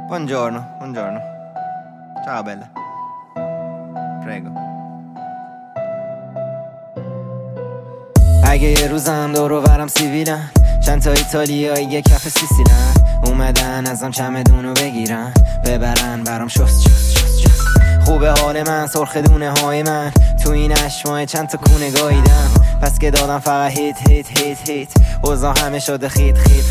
Buongiorno. Ciao bella. Prego. اگه یه روزم دور و برم سیبیلن، چند تا ایتالیایی یه کف سیسیلن، اومدن ازم چمدونو بگیرن ببرن برام شست. خوبه حال من، سرخ دونه های من، تو این اشمای چند تا کونه گاییدم، پس که دادم فقط هیت اوضاع همه شده خیت.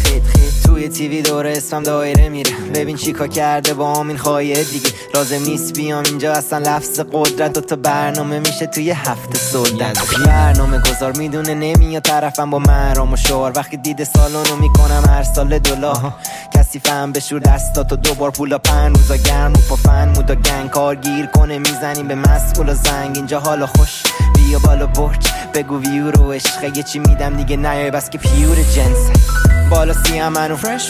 توی تیوی دور اسمم دایره میره، ببین چیکار کرده با همین خواهیه دیگه، لازم نیست بیام اینجا اصلا لفظ قدرت، دوتا برنامه میشه توی هفته سلطت. برنامه گذار میدونه نمیاد طرفم با مرام و شعار، وقتی دیده سالونو میکنم هر سال $. کسی فهم بشور دستاتو دوبار پولا پن، روزا گرم رو پا فن، مودا گنگ کار گیر کنه میزنیم به مسئول و زنگ، اینجا حالا خوش بیا بالا برج بگو ویو رو عشقه، یه چی میدم دیگه نیای بس که پیور جنس، بالا سیم منو فرش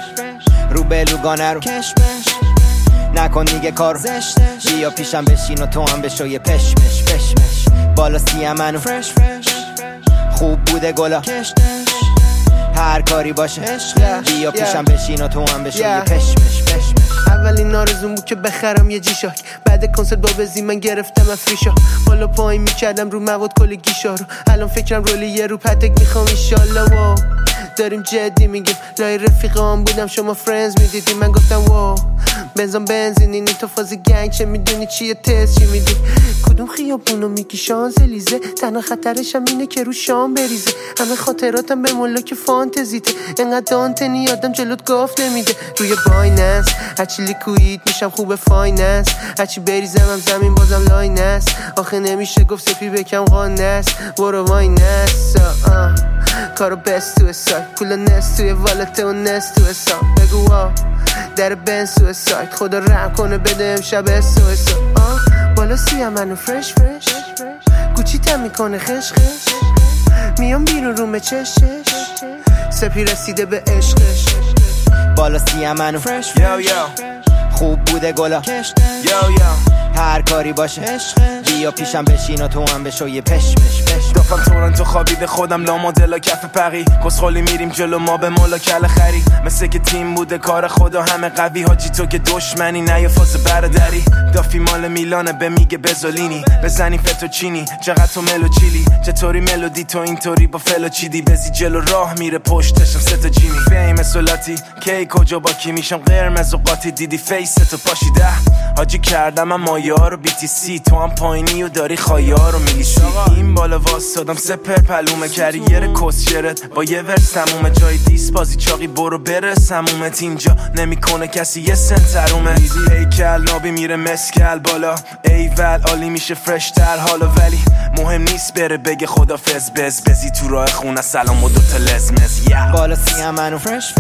رو بلوگانه رو کشمش، نکن دیگه کار زشتش، بیا پیشم بشین و تو هم بشو یه پشمش. بالا سیم منو فرش خوب بوده گلا کشتش، هر کاری باشه بیا پیشم بشین و تو هم بشو یه پشمش. اولین آرزوم بود که بخرم یه جیشاک، بعد کنسرت با بزی من گرفتم افریشا، بالا پایین میکردم رو مواد کل گیشا رو، الان فکرم رولی یه رو پتک میخوام ایشالله. واو داریم جدی میگیم، لای رفیقام بودم شما فرندز میدیدی، من گفتم واو بنزین اینی تو فاز گنگ، چه میدونی چیه تست چی میدی، کدوم خیابونو میگی شانزلیزه، تنها خطرشم اینه که رو شام بریزه، همه خاطراتم به ملاک فانتزیته، انقدر دانتنی آدم جلوت گاف نمیده، روی بایننس هرچی لیکوید میشم خوب فایننس، هرچی بریزم هم زمین بازم لاینس، آخه نمیشه گفت سپی بکم قانس، برو واینس کارو بست تو سایت، پول نست توی والته و نست تو حساب، بگو واو در بنز تو سایت، خدا رحم کنه بده امشب اسو بالا سیم منو فرش گوچی تم میکنه خش میام بیرون رومه چشش، سپی رسیده به عشقش، بالا سیم منو فرش خوب بوده گلا کشتش، هر کاری باشه بیا پیشم بشین و تو هم بشو یه پشمش. دافم تورنتو خوابیده خودم لا مدلا کف پقی، کسخالی میریم جلو ما به مولا کل خری، مثل که تیم بوده کار خدا همه قوی، حاجی تو که دشمنی نه یه فاز بردری، دافی مال میلانه به میگه بزولینی، بزنی فتوچینی چقدر تو ملو چیلی، چطوری ملودی تو اینطوری با فلو چیدی، بزی جلو راه میره پشتشم ستا جیمی، فیم سولاتی کی کجا با کی میشم قرمز و قاطی، دیدی فیس تو پاشیده حاجی کردم اما یارو BTC، تو هم پایینی و داری خایارو میلیسی، این بالا واسادم سپر پلومه کریر کسشرت با یه ورس تمومه، جای دیس بازی چاقی برو برس همومت، اینجا نمیکنه کسی یه سنترومه، ایزی هیکل نابی میره مسکل بالا ایول عالی میشه فرش تر حالا، ولی مهم نیست بره بگه خدافظ بزی تو راه خونه سلام و دوتا لزمز، بالا سیم منو فرش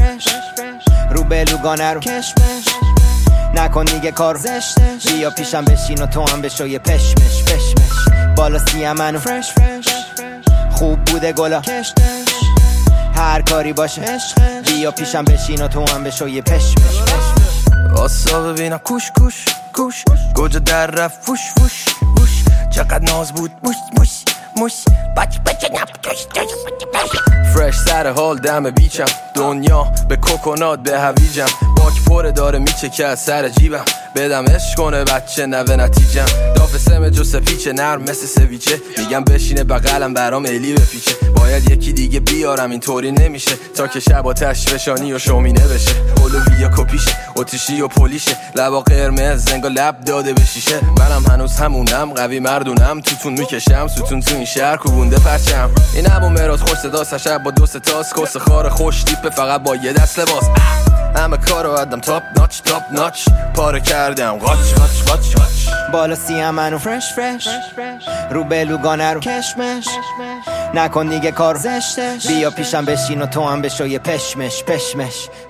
رو بلوگانه رو کشمش، نکن دیگه کار زشتش بیا پیشم بشین و تو هم بشو یه پشمش. بالا سیم منو فرش خوب بوده گلا کشتش، هر کاری باشه بیا پیشم بشین و تو هم بشو یه پشمش. واسا ببینم کوش گوجه در رفت فوش چقدر ناز بود موش بچه نبتوش فرش سر حال دم بیچم، دنیا به کوکونات به هویجم، باک پره داره میچکه از سر جیبم، بدم عشق کنه بچه نوه نتیجم، داف سم جو سپیچه نرم مثل سویچه، میگم بشینه بغلم برام الی بپیچه، باید یکی دیگه بیارم اینطوری نمیشه، تا که شب آتش فشانی و شومینه بشه، اولویا کپیشه اتیشی و پلیشه، لبا قرمز زنگا لب داده به شیشه، منم هنوز همونم قوی مردونم، توتون میکشم ستون تو این شهر کوبونده پرچم، این ابو مراد خوش صدا شب با دوست تاس، کس خار خوش تیپه فقط با یه دست لباس، همه کارو آدم تاپ ناچ پاره کردم قاچ بالا سیم منو فرش رو بلوگانه رو کشمش، نکن دیگه کار زشتش بیا پیشم بشین و تو هم بشو یه پشمش.